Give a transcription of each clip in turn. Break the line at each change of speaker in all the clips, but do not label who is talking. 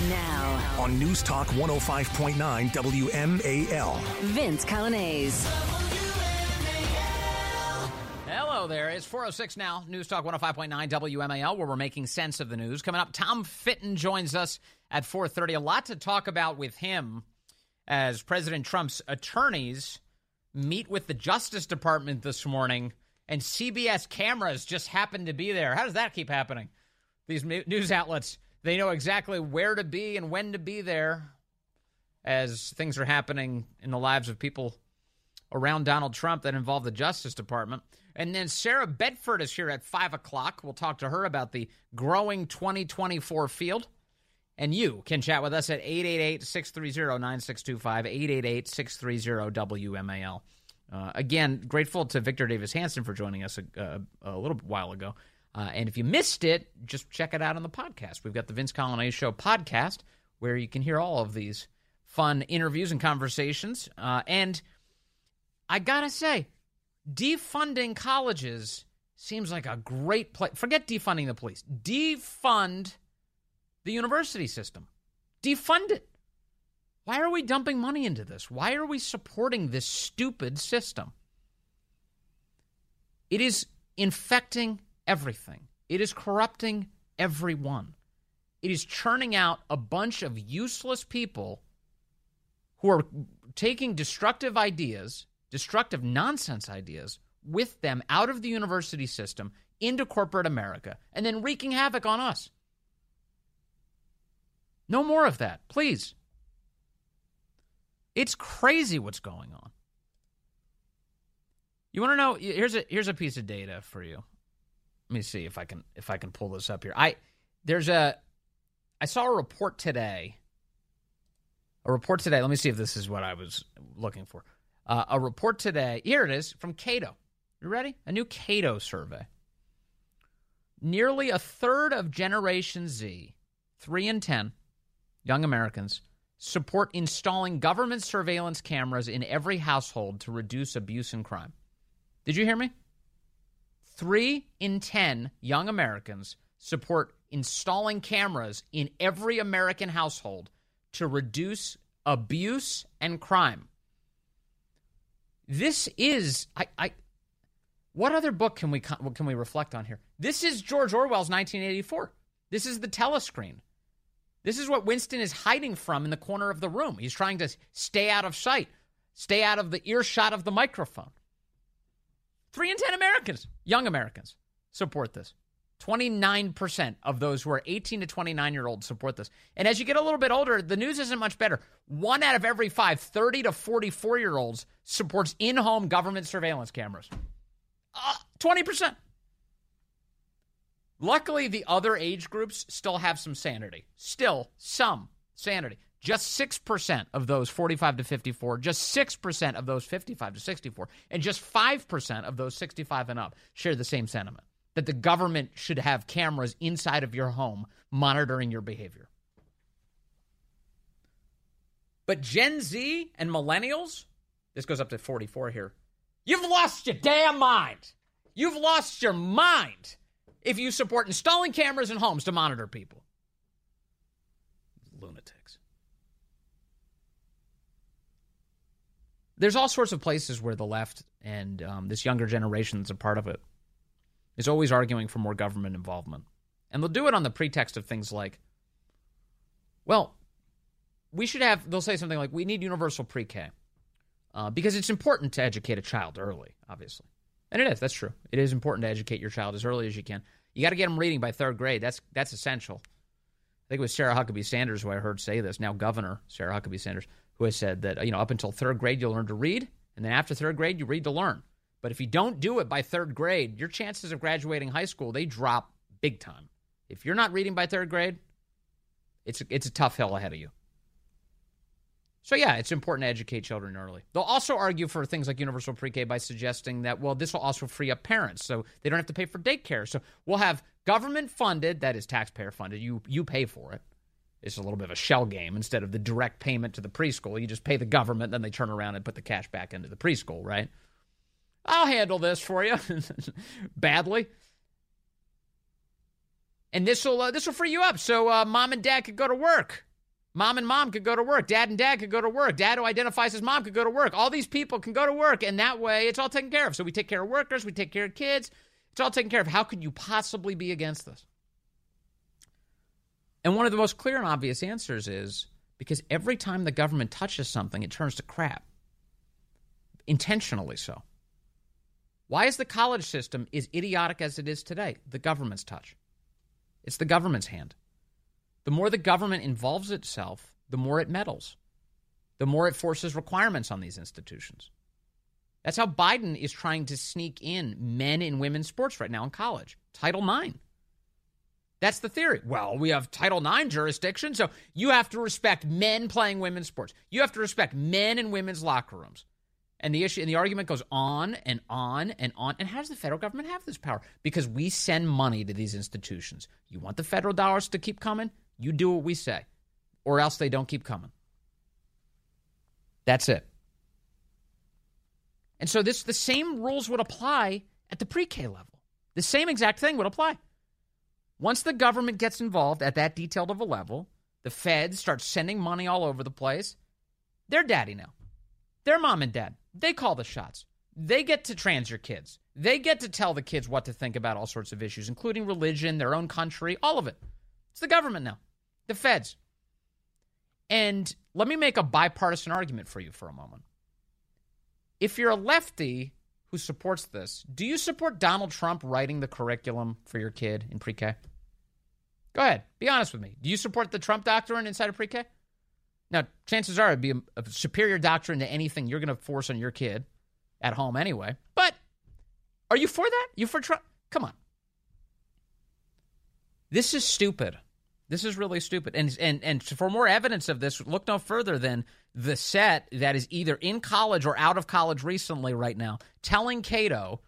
Now,
on News Talk 105.9 WMAL.
Vince Coglianese.
Hello there. It's 4:06 now. News Talk 105.9 WMAL, where we're making sense of the news. Coming up, Tom Fitton joins us at 4:30. A lot to talk about with him as President Trump's attorneys meet with the Justice Department this morning, and CBS cameras just happen to be there. How does that keep happening? These news outlets, they know exactly where to be and when to be there as things are happening in the lives of people around Donald Trump that involve the Justice Department. And then Sarah Bedford is here at 5 o'clock. We'll talk to her about the growing 2024 field. And you can chat with us at 888-630-9625, 888-630-WMAL. Again, grateful to Victor Davis Hanson for joining us a little while ago. And if you missed it, just check it out on the podcast. We've got the Vince Coglianese Show podcast where you can hear all of these fun interviews and conversations. And I got to say, defunding colleges seems like a great place. Forget defunding the police. Defund the university system. Defund it. Why are we dumping money into this? Why are we supporting this stupid system? It is infecting everything. It is corrupting everyone. It is churning out a bunch of useless people who are taking destructive ideas, destructive nonsense ideas, with them out of the university system into corporate America and then wreaking havoc on us. No more of that, please. It's crazy what's going on. You want to know? Here's a piece of data for you. Let me see if I can pull this up here. I saw a report today. Let me see if this is what I was looking for. A report today. Here it is from Cato. You ready? A new Cato survey. Nearly a third of Generation Z, 3 in 10 young Americans, support installing government surveillance cameras in every household to reduce abuse and crime. Did you hear me? 3 in 10 young Americans support installing cameras in every American household to reduce abuse and crime. This is what other book can we reflect on here? This is George Orwell's 1984. This is the telescreen. This is what Winston is hiding from in the corner of the room. He's trying to stay out of sight, stay out of the earshot of the microphone. 3 in 10 Americans, young Americans, support this. 29% of those who are 18 to 29-year-olds support this. And as you get a little bit older, the news isn't much better. 1 out of every 5 30 to 44-year-olds supports in-home government surveillance cameras. 20%. Luckily, the other age groups still have some sanity. Still some sanity. Just 6% of those 45 to 54, just 6% of those 55 to 64, and just 5% of those 65 and up share the same sentiment, that the government should have cameras inside of your home monitoring your behavior. But Gen Z and millennials, this goes up to 44 here, you've lost your damn mind. You've lost your mind if you support installing cameras in homes to monitor people. Lunatics. There's all sorts of places where the left and this younger generation that's a part of it is always arguing for more government involvement. And they'll do it on the pretext of things like, well, they'll say something like, we need universal pre-K because it's important to educate a child early, obviously. And it is, that's true. It is important to educate your child as early as you can. You got to get them reading by 3rd grade. That's essential. I think it was Sarah Huckabee Sanders who I heard say this, now Governor Sarah Huckabee Sanders, who has said that, up until 3rd grade, you'll learn to read, and then after 3rd grade, you read to learn. But if you don't do it by 3rd grade, your chances of graduating high school, they drop big time. If you're not reading by 3rd grade, it's a tough hill ahead of you. So yeah, it's important to educate children early. They'll also argue for things like universal pre-K by suggesting that, well, this will also free up parents so they don't have to pay for daycare. So we'll have government funded, that is taxpayer funded, you pay for it. It's a little bit of a shell game. Instead of the direct payment to the preschool, you just pay the government, then they turn around and put the cash back into the preschool, right? I'll handle this for you badly. And this will free you up so mom and dad could go to work Mom and mom could go to work. Dad and dad could go to work. Dad who identifies as mom could go to work. All these people can go to work, and that way it's all taken care of. So we take care of workers. We take care of kids. It's all taken care of. How could you possibly be against this? And one of the most clear and obvious answers is because every time the government touches something, it turns to crap. Intentionally so. Why is the college system as idiotic as it is today? The government's touch. It's the government's hand. The more the government involves itself, the more it meddles. The more it forces requirements on these institutions. That's how Biden is trying to sneak in men and women's sports right now in college. Title IX. That's the theory. Well, we have Title IX jurisdiction, so you have to respect men playing women's sports. You have to respect men and women's locker rooms. And the issue and the argument goes on and on and on. And how does the federal government have this power? Because we send money to these institutions. You want the federal dollars to keep coming? You do what we say, or else they don't keep coming. That's it. And so the same rules would apply at the pre-K level. The same exact thing would apply. Once the government gets involved at that detailed of a level, the feds start sending money all over the place. They're daddy now. They're mom and dad. They call the shots. They get to trans your kids. They get to tell the kids what to think about all sorts of issues, including religion, their own country, all of it. It's the government now. The feds. And let me make a bipartisan argument for you for a moment. If you're a lefty who supports this, do you support Donald Trump writing the curriculum for your kid in pre-K? Go ahead. Be honest with me. Do you support the Trump doctrine inside of pre-K? Now, chances are it'd be a superior doctrine to anything you're going to force on your kid at home anyway. But are you for that? You for Trump? Come on. This is stupid. This is really stupid. And for more evidence of this, look no further than the set that is either in college or out of college recently right now, telling Cato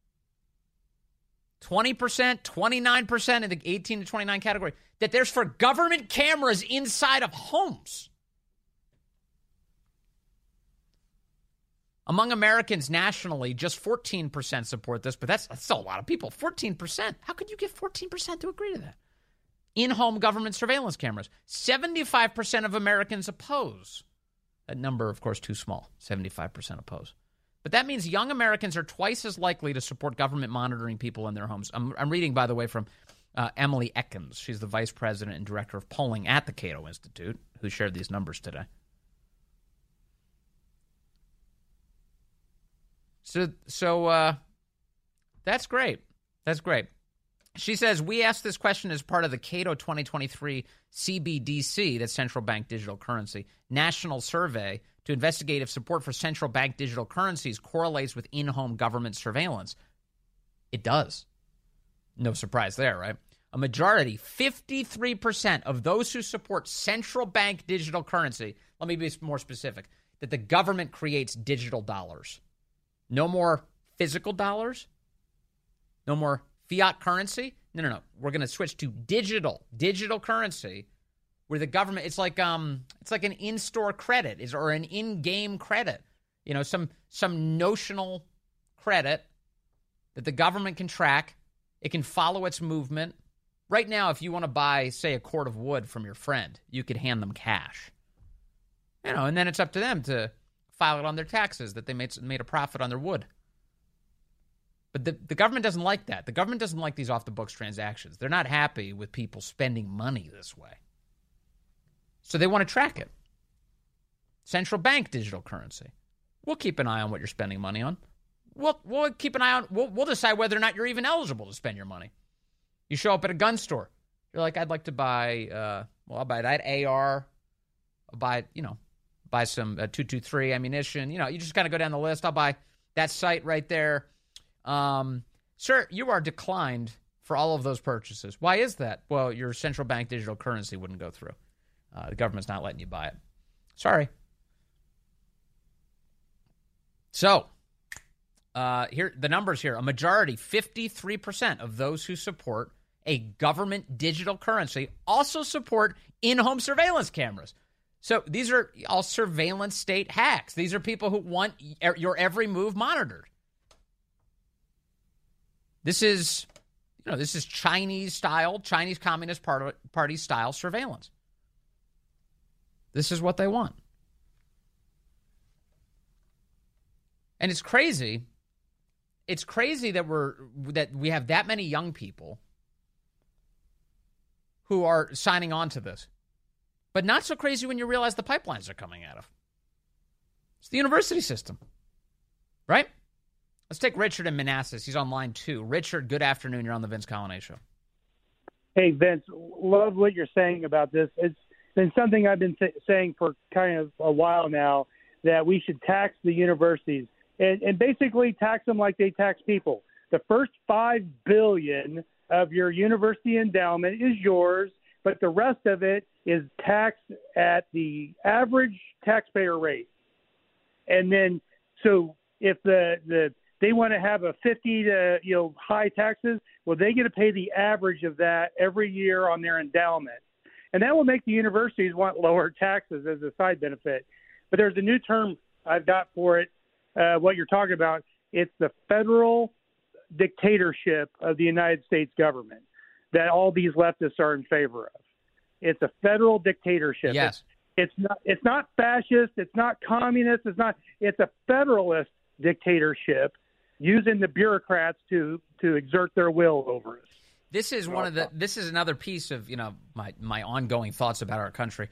20%, 29% in the 18 to 29 category, that there's for government cameras inside of homes. Among Americans nationally, just 14% support this, but that's still a lot of people. 14%. How could you get 14% to agree to that? In-home government surveillance cameras. 75% of Americans oppose. That number, of course, too small. 75% oppose. But that means young Americans are twice as likely to support government monitoring people in their homes. I'm reading, by the way, from Emily Ekins. She's the vice president and director of polling at the Cato Institute, who shared these numbers today. So that's great. That's great. She says, we asked this question as part of the Cato 2023 CBDC, that's central bank digital currency, national survey to investigate if support for central bank digital currencies correlates with in-home government surveillance. It does. No surprise there, right? A majority, 53% of those who support central bank digital currency, let me be more specific, that the government creates digital dollars. No more physical dollars. No more fiat currency. No. We're going to switch to digital currency where the government, it's like an in-store credit or an in-game credit. You know, some notional credit that the government can track. It can follow its movement. Right now, if you want to buy, say, a cord of wood from your friend, you could hand them cash. You know, and then it's up to them to file it on their taxes that they made a profit on their wood. But the government doesn't like that. The government doesn't like these off-the-books transactions. They're not happy with people spending money this way. So they want to track it. Central bank digital currency. We'll keep an eye on what you're spending money on. We'll keep an eye on, we'll decide whether or not you're even eligible to spend your money. You show up at a gun store. You're like, I'd like to buy, I'll buy that AR. I'll buy some 223 ammunition. You know, you just kind of go down the list. I'll buy that sight right there. Sir, you are declined for all of those purchases. Why is that? Well, your central bank digital currency wouldn't go through. The government's not letting you buy it. Sorry. So, here the numbers here. A majority, 53% of those who support a government digital currency also support in-home surveillance cameras. So these are all surveillance state hacks. These are people who want your every move monitored. This is Chinese Communist Party style surveillance. This is what they want. And it's crazy. It's crazy that we have that many young people who are signing on to this. But not so crazy when you realize the pipelines are coming out of. It's the university system. Right? Let's take Richard in Manassas. He's on line 2. Richard, good afternoon. You're on the Vince Colonnade Show.
Hey, Vince, love what you're saying about this. It's been something I've been saying for kind of a while now, that we should tax the universities and basically tax them like they tax people. The first $5 billion of your university endowment is yours, but the rest of it is taxed at the average taxpayer rate. And then, so if they want to have a 50 to high taxes, well, they get to pay the average of that every year on their endowment, and that will make the universities want lower taxes as a side benefit. But there's a new term I've got for it. What you're talking about, it's the federal dictatorship of the United States government that all these leftists are in favor of. It's a federal dictatorship.
Yes.
It's not fascist. It's not communist. It's a federalist dictatorship using the bureaucrats to exert their will over us.
This is this is another piece of, my ongoing thoughts about our country.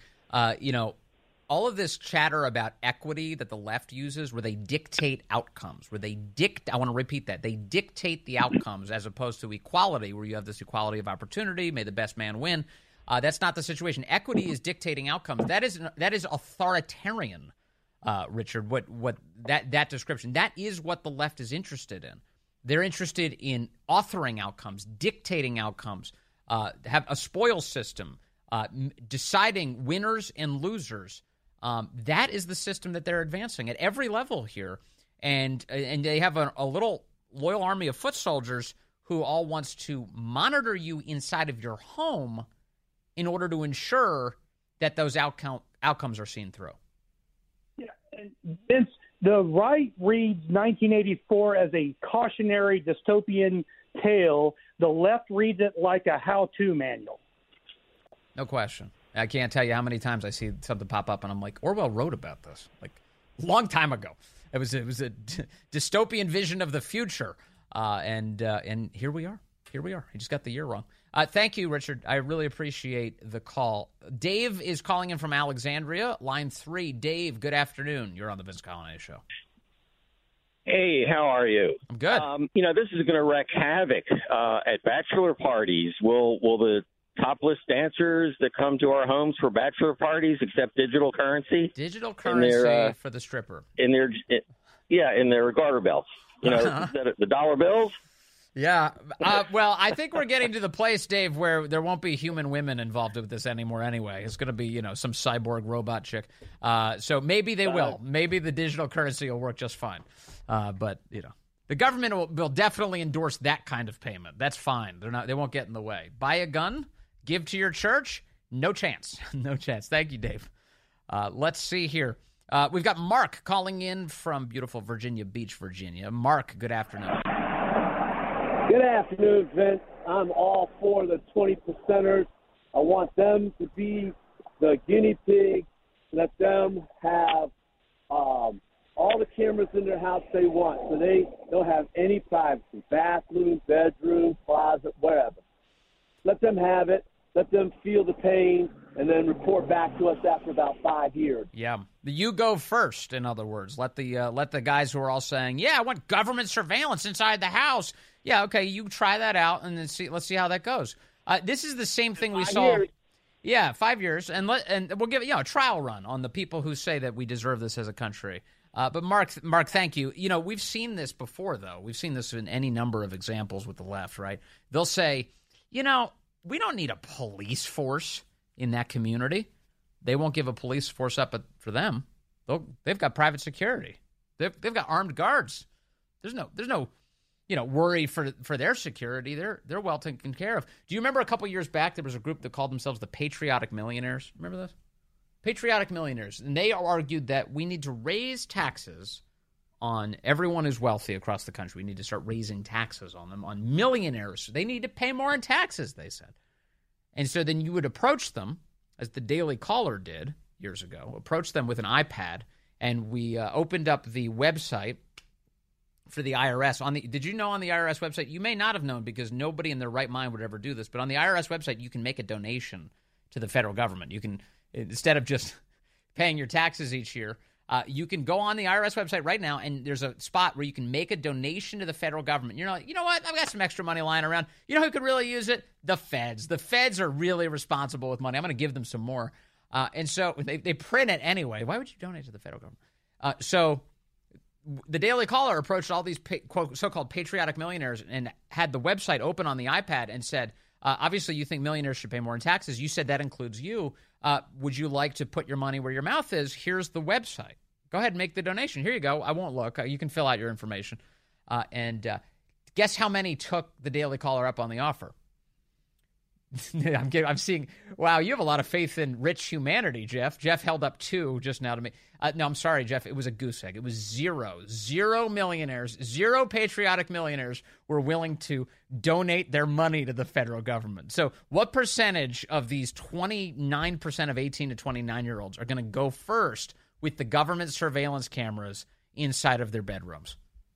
All of this chatter about equity that the left uses, where they dictate outcomes, I want to repeat that. They dictate the outcomes as opposed to equality, where you have this equality of opportunity, may the best man win. That's not the situation. Equity is dictating outcomes. That is authoritarian, Richard, what that description. That is what the left is interested in. They're interested in authoring outcomes, dictating outcomes, have a spoils system, deciding winners and losers. That is the system that they're advancing at every level here. And they have a little loyal army of foot soldiers who all wants to monitor you inside of your home in order to ensure that those outcomes are seen through.
Yeah, and Vince, the right reads 1984 as a cautionary dystopian tale. The left reads it like a how-to manual.
No question. I can't tell you how many times I see something pop up and I'm like, Orwell wrote about this, like a long time ago. It was a dystopian vision of the future, and here we are. Here we are. He just got the year wrong. Thank you, Richard. I really appreciate the call. Dave is calling in from Alexandria, line 3. Dave, good afternoon. You're on the Vince Colonnade Show.
Hey, how are you?
I'm good.
This is going to wreak havoc at bachelor parties. Will the topless dancers that come to our homes for bachelor parties accept digital currency?
Digital currency for the stripper.
In their garter belts. The dollar bills.
Yeah. Well, I think we're getting to the place, Dave, where there won't be human women involved with this anymore anyway. It's going to be, some cyborg robot chick. So maybe they will. Maybe the digital currency will work just fine. But the government will definitely endorse that kind of payment. That's fine. They won't get in the way. Buy a gun, give to your church. No chance. No chance. Thank you, Dave. Let's see here. We've got Mark calling in from beautiful Virginia Beach, Virginia. Mark, good afternoon.
Good afternoon, Vince. I'm all for the 20%ers. I want them to be the guinea pig. Let them have all the cameras in their house they want, so they don't have any privacy. Bathroom, bedroom, closet, wherever. Let them have it. Let them feel the pain, and then report back to us after about 5 years.
Yeah, you go first. In other words, let the guys who are all saying, "Yeah, I want government surveillance inside the house." Yeah, okay, you try that out, and then let's see how that goes. This is the same thing we saw. Yeah, 5 years, and we'll give a trial run on the people who say that we deserve this as a country. But Mark, thank you. We've seen this before, though. We've seen this in any number of examples with the left, right? They'll say, we don't need a police force in that community. They won't give a police force up for them. They've got private security. They've got armed guards. There's no worry for their security. They're well taken care of. Do you remember a couple years back there was a group that called themselves the Patriotic Millionaires? Remember this? Patriotic Millionaires. And they argued that we need to raise taxes on everyone who's wealthy across the country. We need to start raising taxes on them, on millionaires. They need to pay more in taxes, they said. And so then you would approach them, as the Daily Caller did, years ago, approached them with an iPad, and we opened up the website for the IRS. Did you know on the IRS website, you may not have known because nobody in their right mind would ever do this, but on the IRS website, you can make a donation to the federal government. You can, instead of just paying your taxes each year, you can go on the IRS website right now, and there's a spot where you can make a donation to the federal government. You're like, you know what? I've got some extra money lying around. You know who could really use it? The feds. The feds are really responsible with money. I'm going to give them some more. And so they print it anyway. Why would you donate to the federal government? So the Daily Caller approached all these so-called patriotic millionaires and had the website open on the iPad and said, obviously you think millionaires should pay more in taxes. You said that includes you. Would you like to put your money where your mouth is? Here's the website. Go ahead and make the donation. Here you go. I won't look. You can fill out your information. And guess how many took the Daily Caller up on the offer? I'm seeing, wow, you have a lot of faith in rich humanity, Jeff. Jeff held up 2 just now to me. No, I'm sorry, Jeff. It was a goose egg. It was 0. 0 millionaires, 0 patriotic millionaires were willing to donate their money to the federal government. So what percentage of these 29% of 18 to 29-year-olds are going to go first with the government surveillance cameras inside of their bedrooms?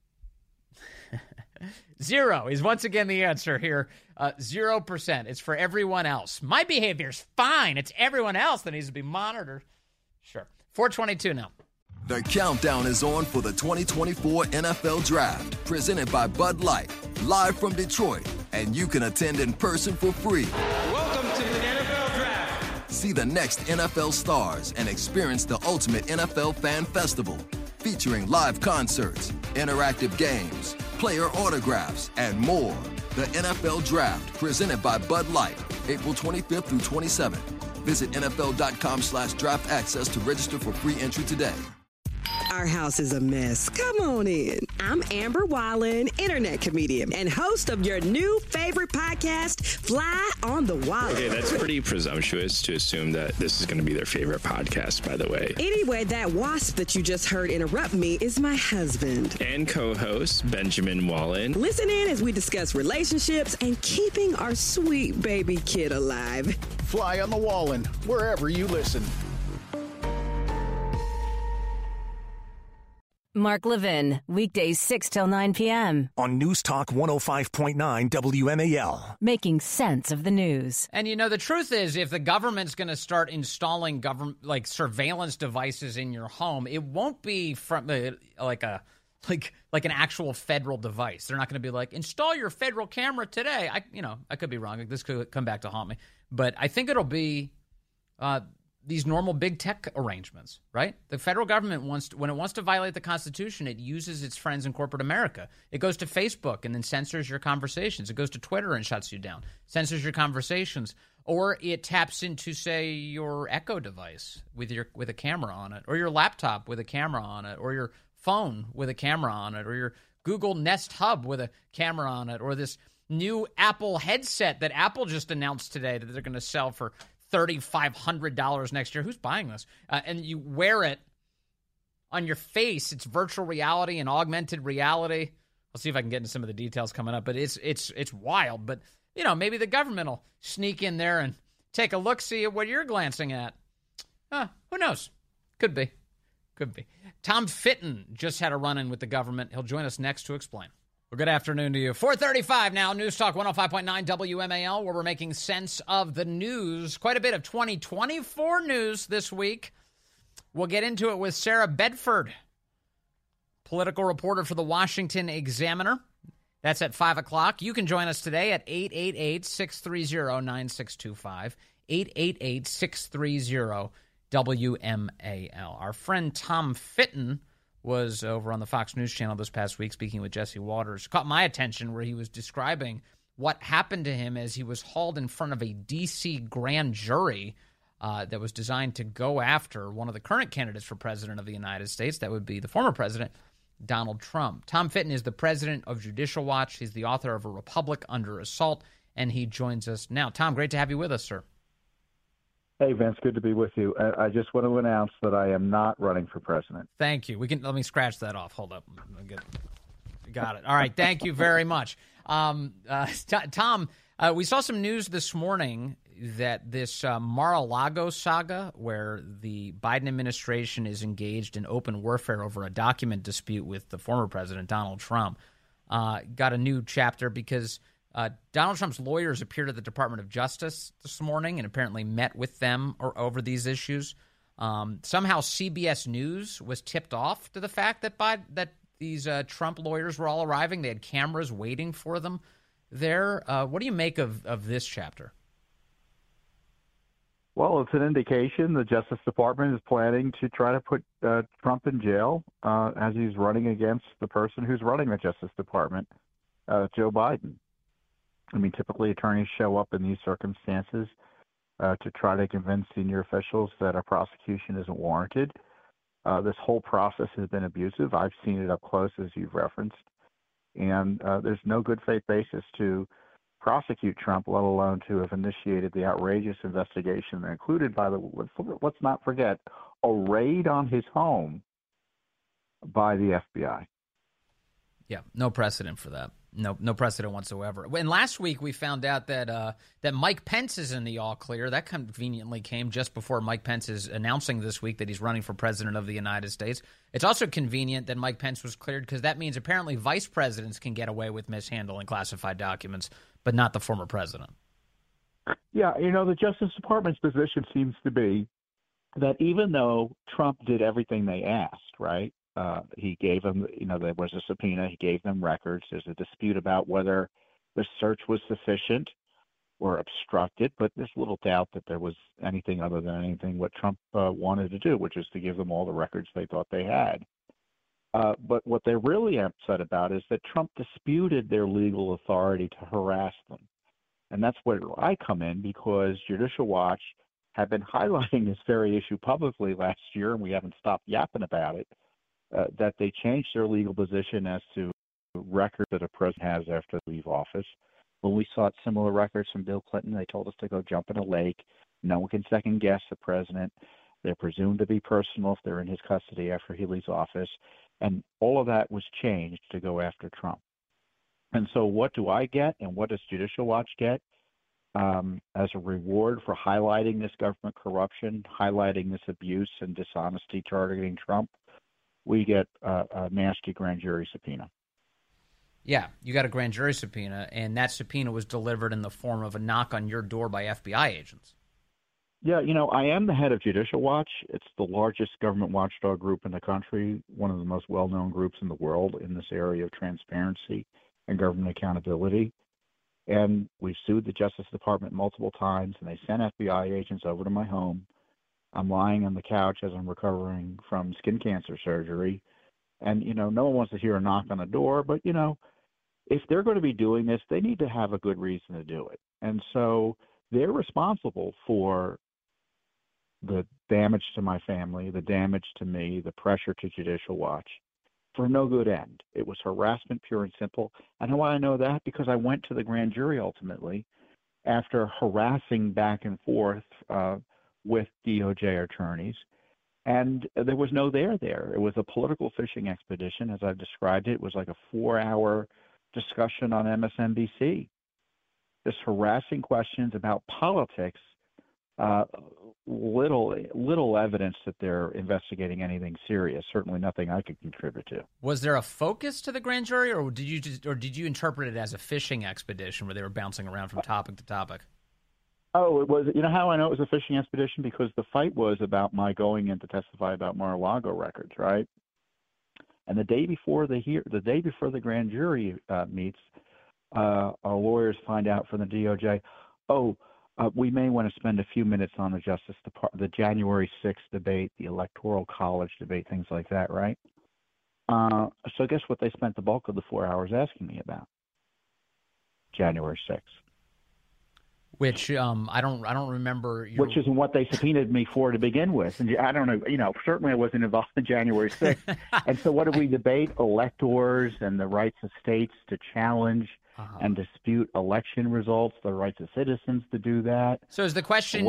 0 is once again the answer here. 0%. It's for everyone else. My behavior's fine. It's everyone else that needs to be monitored. Sure. 422 now.
The countdown is on for the 2024 NFL Draft, presented by Bud Light, live from Detroit, and you can attend in person for free.
Welcome to the NFL Draft.
See the next NFL stars and experience the ultimate NFL fan festival, featuring live concerts, interactive games, player autographs, and more. The NFL Draft, presented by Bud Light, April 25th through 27th. Visit NFL.com/draft access to register for free entry today.
Our house is a mess. Come on in. I'm Amber Wallen, internet comedian and host of your new favorite podcast, Fly on the Wall.
Okay, that's pretty presumptuous to assume that this is going to be their favorite podcast, by the way.
Anyway, that wasp that you just heard interrupt me is my husband.
And co-host, Benjamin Wallen.
Listen in as we discuss relationships and keeping our sweet baby kid alive.
Fly on the Wallen, wherever you listen.
Mark Levin, weekdays 6 till 9 p.m.
on News Talk 105.9 WMAL.
Making sense of the news.
And you know, the truth is, if the government's going to start installing surveillance devices in your home, it won't be from like an actual federal device. They're not going to be like, install your federal camera today. I could be wrong. This could come back to haunt me. But I think it'll be these normal big tech arrangements, right? The federal government when it wants to violate the Constitution, it uses its friends in corporate America. It goes to Facebook and then censors your conversations. It goes to Twitter and shuts you down, censors your conversations. Or it taps into, say, your Echo device with a camera on it, or your laptop with a camera on it, or your phone with a camera on it, or your Google Nest Hub with a camera on it, or this new Apple headset that Apple just announced today that they're going to sell for $3,500 next year. Who's buying this? And you wear it on your face. It's virtual reality and augmented reality. I'll see if I can get into some of the details coming up, but it's wild. But, maybe the government will sneak in there and take a look, see at what you're glancing at. Who knows? Could be. Tom Fitton just had a run-in with the government. He'll join us next to explain. Well, good afternoon to you. 4:35 now, News Talk 105.9 WMAL, where we're making sense of the news. Quite a bit of 2024 news this week. We'll get into it with Sarah Bedford, political reporter for the Washington Examiner. That's at 5 o'clock. You can join us today at 888-630-9625, 888-630-WMAL. Our friend Tom Fitton was over on the Fox News Channel this past week speaking with Jesse Waters. Caught my attention where he was describing what happened to him as he was hauled in front of a D.C. grand jury that was designed to go after one of the current candidates for president of the United States. That would be the former president, Donald Trump. Tom Fitton is the president of Judicial Watch. He's the author of A Republic Under Assault, and he joins us now. Tom, great to have you with us, sir.
Hey, Vince, good to be with you. I just want to announce that I am not running for president.
Thank you. Let me scratch that off. Hold up. Got it. All right. Thank you very much. Tom, we saw some news this morning. that this Mar-a-Lago saga, where the Biden administration is engaged in open warfare over a document dispute with the former president, Donald Trump, got a new chapter because Donald Trump's lawyers appeared at the Department of Justice this morning and apparently met with them over these issues. Somehow CBS News was tipped off to the fact that these Trump lawyers were all arriving. They had cameras waiting for them there. What do you make of this chapter?
Well, it's an indication the Justice Department is planning to try to put Trump in jail as he's running against the person who's running the Justice Department, Joe Biden. I mean, typically attorneys show up in these circumstances to try to convince senior officials that a prosecution isn't warranted. This whole process has been abusive. I've seen it up close, as you've referenced. And there's no good faith basis to prosecute Trump, let alone to have initiated the outrageous investigation that included, let's not forget, a raid on his home by the FBI.
Yeah, no precedent for that. No precedent whatsoever. And last week we found out that Mike Pence is in the all clear. That conveniently came just before Mike Pence is announcing this week that he's running for president of the United States. It's also convenient that Mike Pence was cleared because that means apparently vice presidents can get away with mishandling classified documents, but not the former president.
Yeah, the Justice Department's position seems to be that even though Trump did everything they asked, right? He gave them, there was a subpoena. He gave them records. There's a dispute about whether the search was sufficient or obstructed, but there's little doubt that there was anything other than anything what Trump wanted to do, which is to give them all the records they thought they had. But what they're really upset about is that Trump disputed their legal authority to harass them. And that's where I come in, because Judicial Watch had been highlighting this very issue publicly last year, and we haven't stopped yapping about it. That they changed their legal position as to records that a president has after they leave office. When we sought similar records from Bill Clinton, they told us to go jump in a lake. No one can second guess the president. They're presumed to be personal if they're in his custody after he leaves office. And all of that was changed to go after Trump. And so what do I get, and what does Judicial Watch get as a reward for highlighting this government corruption, highlighting this abuse and dishonesty targeting Trump? We get a nasty grand jury subpoena.
Yeah, you got a grand jury subpoena, and that subpoena was delivered in the form of a knock on your door by FBI agents.
Yeah, I am the head of Judicial Watch. It's the largest government watchdog group in the country, one of the most well-known groups in the world in this area of transparency and government accountability. And we've sued the Justice Department multiple times, and they sent FBI agents over to my home. I'm lying on the couch as I'm recovering from skin cancer surgery. And, no one wants to hear a knock on the door. But, if they're going to be doing this, they need to have a good reason to do it. And so they're responsible for the damage to my family, the damage to me, the pressure to Judicial Watch for no good end. It was harassment, pure and simple. And how do I know that? Because I went to the grand jury ultimately after harassing back and forth with DOJ attorneys, and there was no there. It was a political fishing expedition, as I've described it. It was like a 4-hour discussion on MSNBC, just harassing questions about politics, little evidence that they're investigating anything serious, certainly nothing I could contribute to.
Was there a focus to the grand jury, or did you interpret it as a fishing expedition where they were bouncing around from topic to topic?
Oh, it was. You know how I know it was a fishing expedition? Because the fight was about my going in to testify about Mar-a-Lago records, right? And the day before the grand jury meets, our lawyers find out from the DOJ, we may want to spend a few minutes on the Justice Department, the January 6th debate, the Electoral College debate, things like that, right? So guess what they spent the bulk of the 4 hours asking me about? January 6th.
Which I don't remember.
Which isn't what they subpoenaed me for to begin with. And I don't know, certainly I wasn't involved in January 6th. And so what did we debate? Electors and the rights of states to challenge and dispute election results, the rights of citizens to do that.
So is the question,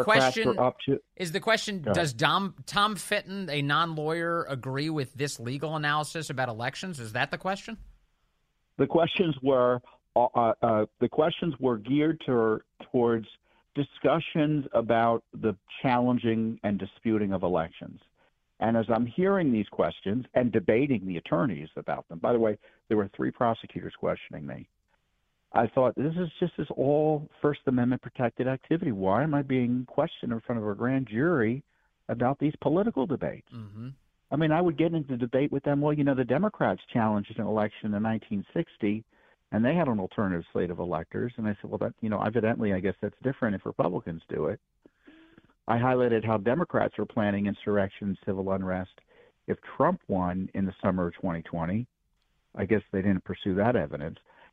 does Tom Fitton, a non-lawyer, agree with this legal analysis about elections? Is that the question?
The questions were geared towards discussions about the challenging and disputing of elections. And as I'm hearing these questions and debating the attorneys about them, by the way, there were 3 prosecutors questioning me. I thought, this is all First Amendment protected activity. Why am I being questioned in front of a grand jury about these political debates?
Mm-hmm.
I mean, I would get into debate with them. Well, the Democrats challenged an election in 1960, and they had an alternative slate of electors. And I said, well, that, evidently, I guess that's different if Republicans do it. I highlighted how Democrats are planning insurrection, civil unrest if Trump won in the summer of 2020. I guess they didn't pursue that evidence.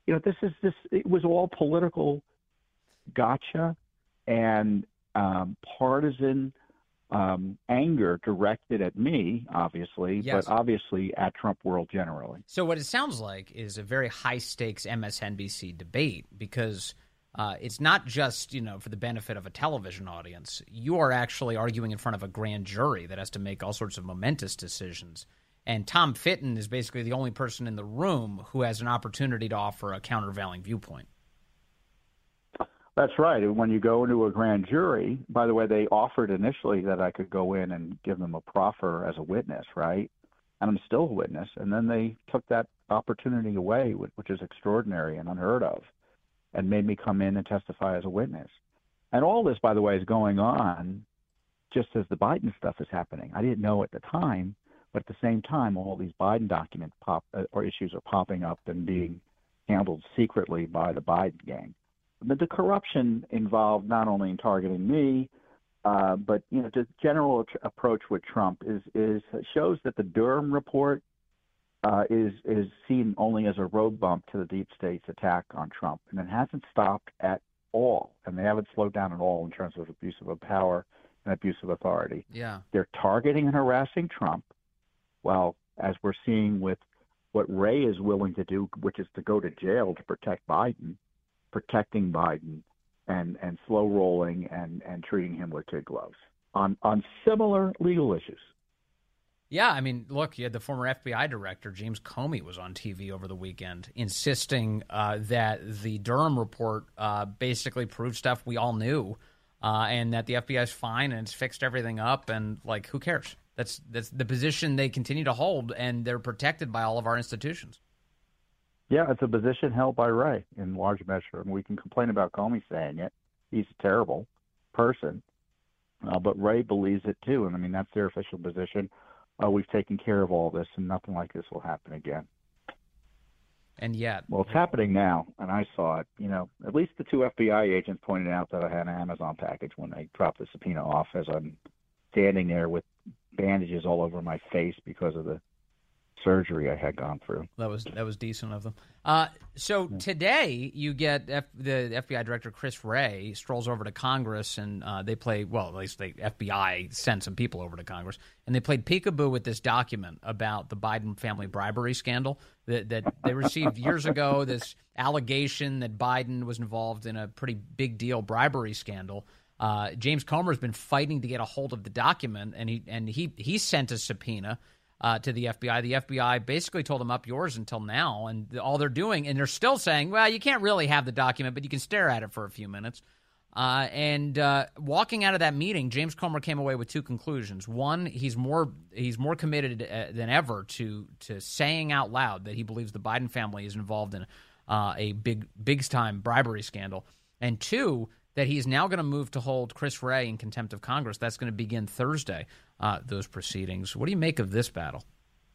It was all political gotcha and partisan anger directed at me, obviously,
yes,
but obviously at Trump world generally.
So what it sounds like is a very high-stakes MSNBC debate because it's not just, for the benefit of a television audience. You are actually arguing in front of a grand jury that has to make all sorts of momentous decisions. And Tom Fitton is basically the only person in the room who has an opportunity to offer a countervailing viewpoint.
That's right. And when you go into a grand jury, by the way, they offered initially that I could go in and give them a proffer as a witness, right? And I'm still a witness. And then they took that opportunity away, which is extraordinary and unheard of, and made me come in and testify as a witness. And all this, by the way, is going on just as the Biden stuff is happening. I didn't know at the time, but at the same time, all these Biden documents or issues are popping up and being handled secretly by the Biden gang. But the corruption involved not only in targeting me, but the general approach with Trump shows that the Durham report is seen only as a road bump to the deep state's attack on Trump, and it hasn't stopped at all, and they haven't slowed down at all in terms of abuse of power and abuse of authority.
Yeah,
they're targeting and harassing Trump. Well, as we're seeing with what Wray is willing to do, which is to go to jail to protect Biden, protecting Biden and slow rolling and treating him with kid gloves on similar legal issues.
Yeah, I mean, look, you had the former FBI director, James Comey, was on TV over the weekend insisting that the Durham report basically proved stuff we all knew and that the FBI is fine and it's fixed everything up and, who cares? That's the position they continue to hold, and they're protected by all of our institutions.
Yeah, it's a position held by Wray in large measure. And we can complain about Comey saying it. He's a terrible person. But Wray believes it, too. And, that's their official position. We've taken care of all this, and nothing like this will happen again.
And yet.
Well, it's happening now, and I saw it. At least the 2 FBI agents pointed out that I had an Amazon package when they dropped the subpoena off as I'm standing there with bandages all over my face because of the surgery I had gone through.
That was decent of them. So today you get the FBI director Chris Wray strolls over to Congress and they play, well, at least the FBI sent some people over to Congress, and they played peekaboo with this document about the Biden family bribery scandal that they received years ago, this allegation that Biden was involved in a pretty big deal bribery scandal. James Comer's been fighting to get a hold of the document, and he sent a subpoena to the FBI. The FBI basically told him up yours until now, and all they're doing, and they're still saying, well, you can't really have the document, but you can stare at it for a few minutes. And walking out of that meeting, James Comer came away with 2 conclusions. One, he's more committed than ever to saying out loud that he believes the Biden family is involved in a big time bribery scandal, and 2, that he's now going to move to hold Chris Wray in contempt of Congress. That's going to begin Thursday, those proceedings. What do you make of this battle?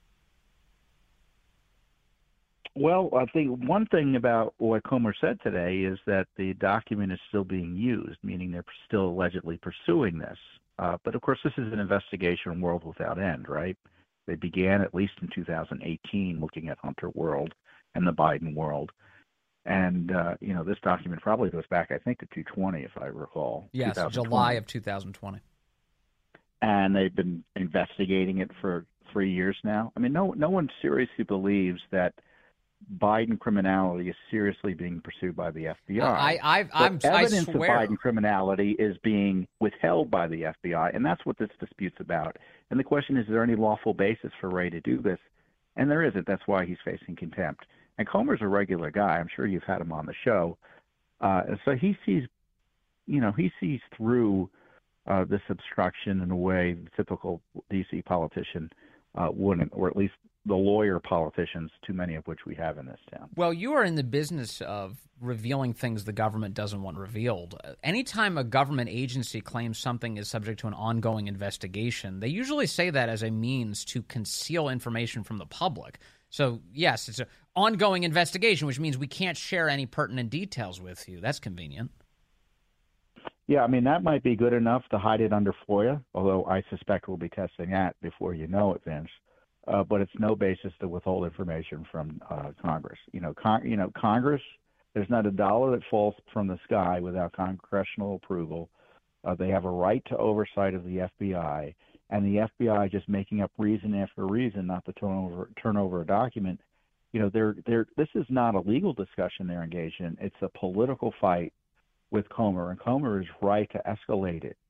Well, I think one thing about what Comer said today is that the document is still being used, meaning they're still allegedly pursuing this. But, of course, this is an investigation world without end, right? They began at least in 2018 looking at Hunter world and the Biden world. And, this document probably goes back, I think, to 2020, if I recall.
Yes, July of 2020.
And they've been investigating it for 3 years now. No one seriously believes that Biden criminality is seriously being pursued by the FBI. Evidence of Biden criminality is being withheld by the FBI, and that's what this dispute's about. And the question is there any lawful basis for Wray to do this? And there isn't. That's why he's facing contempt. And Comer's a regular guy. I'm sure you've had him on the show. So he sees he sees through this obstruction in a way the typical D.C. politician wouldn't, or at least the lawyer politicians, too many of which we have in this town.
Well, you are in the business of revealing things the government doesn't want revealed. Anytime a government agency claims something is subject to an ongoing investigation, they usually say that as a means to conceal information from the public. So, yes, it's an ongoing investigation, which means we can't share any pertinent details with you. That's convenient.
Yeah, I mean, that might be good enough to hide it under FOIA, although I suspect we'll be testing that before you know it, Vince. But it's no basis to withhold information from Congress. Congress, there's not a dollar that falls from the sky without congressional approval. They have a right to oversight of the FBI, and the FBI just making up reason after reason not to turn over a document. This is not a legal discussion they're engaged in. It's a political fight with Comer, and Comer is right to escalate it.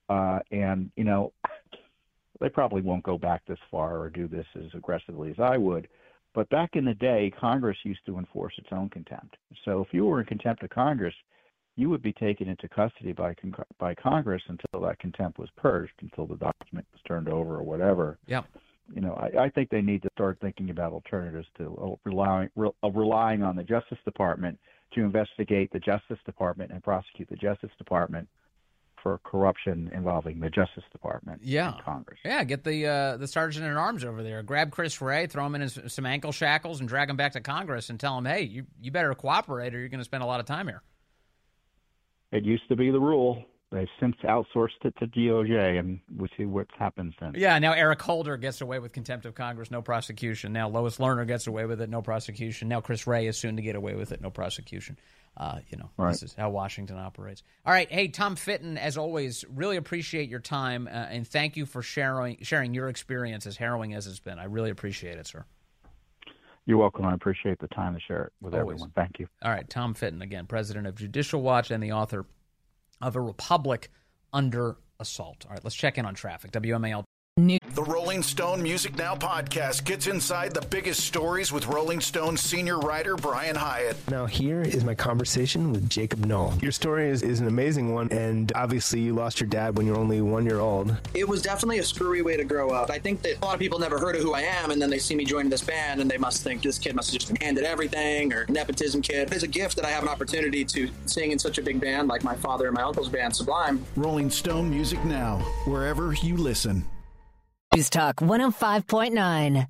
They probably won't go back this far or do this as aggressively as I would. But back in the day, Congress used to enforce its own contempt. So if you were in contempt of Congress, you would be taken into custody by Congress until that contempt was purged, until the document was turned over or whatever.
Yeah.
I think they need to start thinking about alternatives to relying on the Justice Department to investigate the Justice Department and prosecute the Justice Department for corruption involving the Justice Department and Congress.
Yeah, get the sergeant at arms over there. Grab Chris Wray, throw him in some ankle shackles, and drag him back to Congress and tell him, hey, you better cooperate or you're going to spend a lot of time here.
It used to be the rule. They've since outsourced it to DOJ, and we'll see what's happened since.
Yeah, now Eric Holder gets away with contempt of Congress, no prosecution. Now Lois Lerner gets away with it, no prosecution. Now Chris Wray is soon to get away with it, no prosecution.
Right.
This is how Washington operates. All right, hey, Tom Fitton, as always, really appreciate your time, and thank you for sharing your experience, as harrowing as it's been. I really appreciate it, sir.
You're welcome. I appreciate the time to share it with
Always.
everyone. Thank you.
All right, Tom Fitton, again, president of Judicial Watch and the author of A Republic Under Assault. All right, let's check in on traffic. WMAL.
The Rolling Stone Music Now podcast gets inside the biggest stories with Rolling Stone senior writer Brian Hyatt.
Now here is my conversation with Jacob Knoll. Your story is an amazing one, and obviously you lost your dad when you were only 1 year old.
It was definitely a screwy way to grow up. I think that a lot of people never heard of who I am, and then they see me joining this band, and they must think this kid must have just been handed everything, or nepotism kid. It's a gift that I have an opportunity to sing in such a big band like my father and my uncle's band, Sublime.
Rolling Stone Music Now, wherever you listen.
News Talk 105.9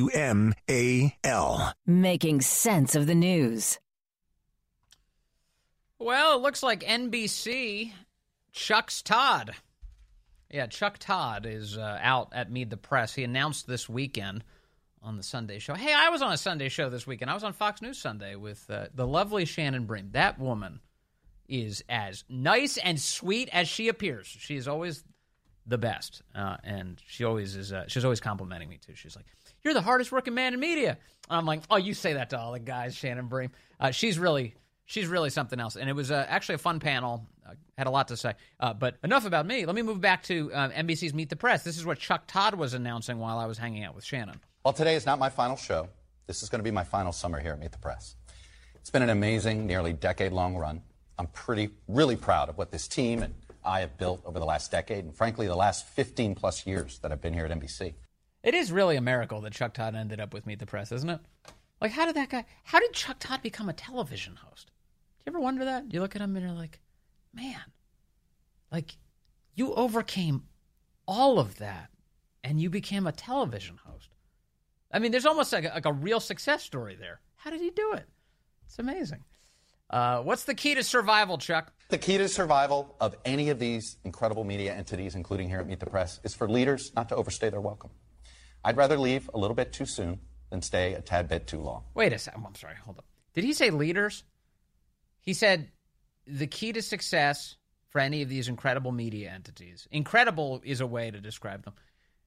WMAL.
Making sense of the news.
Well, it looks like NBC chucks Todd. Yeah, Chuck Todd is out at Meet the Press. He announced this weekend on the Sunday show. Hey, I was on a Sunday show this weekend. I was on Fox News Sunday with the lovely Shannon Bream. That woman is as nice and sweet as she appears. She is always the best, and she always is. She's always complimenting me too. She's like, "You're the hardest working man in media." And I'm like, "Oh, you say that to all the guys, Shannon Bream." She's really something else, and it was actually a fun panel. Had a lot to say, but enough about me. Let me move back to NBC's Meet the Press. This is what Chuck Todd was announcing while I was hanging out with Shannon.
Well, today is not my final show. This is going to be my final summer here at Meet the Press. It's been an amazing, nearly decade-long run. I'm really proud of what this team and I have built over the last decade, and frankly, the last 15-plus years that I've been here at NBC.
It is really a miracle that Chuck Todd ended up with Meet the Press, isn't it? Like, how did Chuck Todd become a television host? Do you ever wonder that? You look at him and you're like, man, like, you overcame all of that, and you became a television host. I mean, there's almost like a real success story there. How did he do it? It's amazing. What's the key to survival, Chuck?
The key to survival of any of these incredible media entities, including here at Meet the Press, is for leaders not to overstay their welcome. I'd rather leave a little bit too soon than stay a tad bit too long.
Wait a second. I'm sorry. Hold up. Did he say leaders? He said the key to success for any of these incredible media entities, incredible is a way to describe them,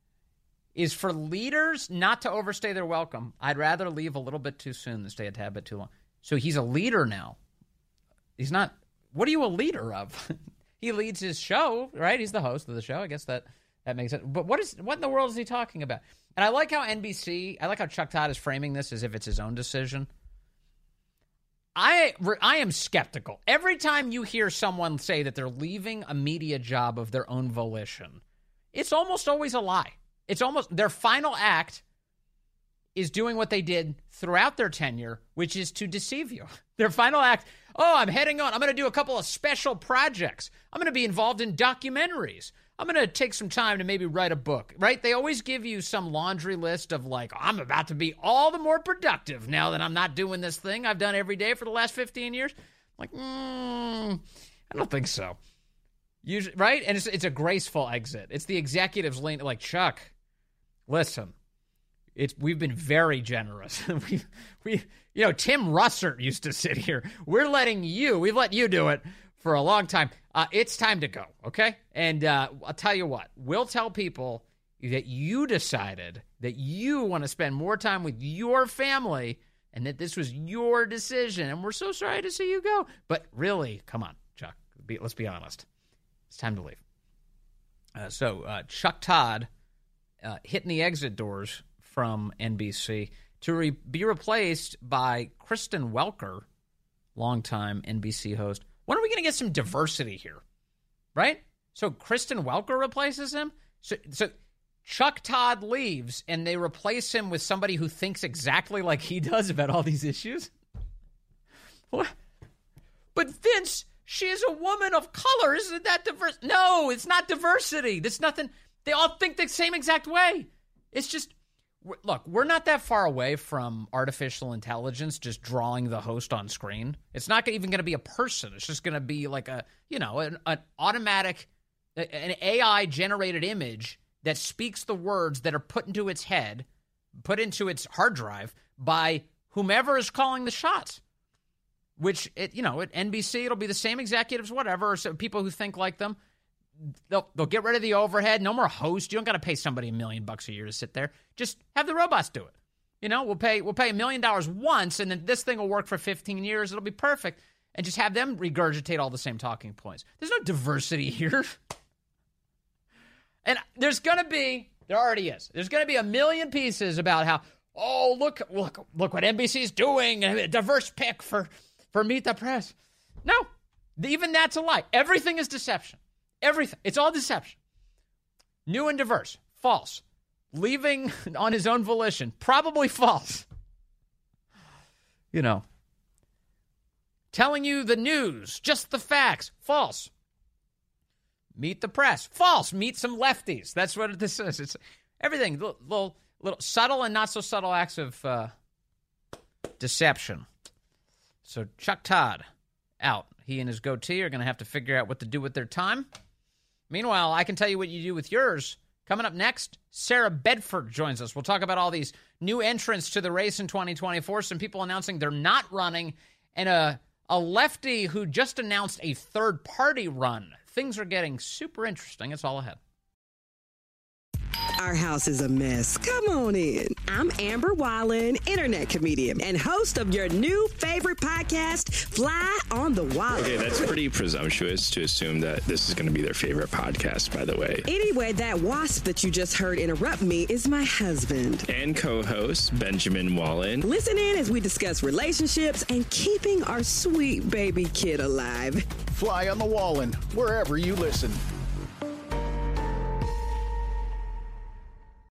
is for leaders not to overstay their welcome. I'd rather leave a little bit too soon than stay a tad bit too long. So he's a leader now. He's not. What are you a leader of? He leads his show, right? He's the host of the show. I guess that makes sense. But what in the world is he talking about? And I like how Chuck Todd is framing this as if it's his own decision. I am skeptical. Every time you hear someone say that they're leaving a media job of their own volition, it's almost always a lie. It's almost their final act is doing what they did throughout their tenure, which is to deceive you. Their final act, I'm heading on. I'm going to do a couple of special projects. I'm going to be involved in documentaries. I'm going to take some time to maybe write a book, right? They always give you some laundry list of like, I'm about to be all the more productive now that I'm not doing this thing I've done every day for the last 15 years. Like, I don't think so. Usually, right? And it's a graceful exit. It's the executives leaning like, Chuck, listen, we've been very generous. we Tim Russert used to sit here. We've let you do it for a long time. It's time to go, okay? And I'll tell you what. We'll tell people that you decided that you want to spend more time with your family and that this was your decision, and we're so sorry to see you go. But really, come on, Chuck. Let's be honest. It's time to leave. So Chuck Todd hitting the exit doors from NBC to be replaced by Kristen Welker, longtime NBC host. When are we going to get some diversity here, right? So Kristen Welker replaces him? So Chuck Todd leaves, and they replace him with somebody who thinks exactly like he does about all these issues? What? But Vince, she is a woman of color. Isn't that diverse? No, it's not diversity. There's nothing. They all think the same exact way. It's just, look, we're not that far away from artificial intelligence just drawing the host on screen. It's not even going to be a person. It's just going to be like an automatic, an AI-generated image that speaks the words that are put into its head, put into its hard drive by whomever is calling the shots. Which, at NBC, it'll be the same executives, whatever, so people who think like them. They'll get rid of the overhead. No more host. You don't got to pay somebody $1 million a year to sit there. Just have the robots do it. We'll pay $1 million once, and then this thing will work for 15 years. It'll be perfect. And just have them regurgitate all the same talking points. There's no diversity here. And there already is. There's going to be a million pieces about how, look what NBC's doing, a diverse pick for Meet the Press. No, even that's a lie. Everything is deception. Everything. It's all deception. New and diverse. False. Leaving on his own volition. Probably false. Telling you the news. Just the facts. False. Meet the Press. False. Meet some lefties. That's what this is. It's everything. Little subtle and not so subtle acts of deception. So Chuck Todd out. He and his goatee are going to have to figure out what to do with their time. Meanwhile, I can tell you what you do with yours. Coming up next, Sarah Bedford joins us. We'll talk about all these new entrants to the race in 2024, some people announcing they're not running, and a lefty who just announced a third-party run. Things are getting super interesting. It's all ahead.
Our house is a mess. Come on in. I'm Amber Wallen, internet comedian and host of your new favorite podcast, Fly on the Wallen.
Okay, that's pretty presumptuous to assume that this is going to be their favorite podcast, by the way.
Anyway, that wasp that you just heard interrupt me is my husband.
And co-host, Benjamin Wallen.
Listen in as we discuss relationships and keeping our sweet baby kid alive.
Fly on the Wallen, wherever you listen.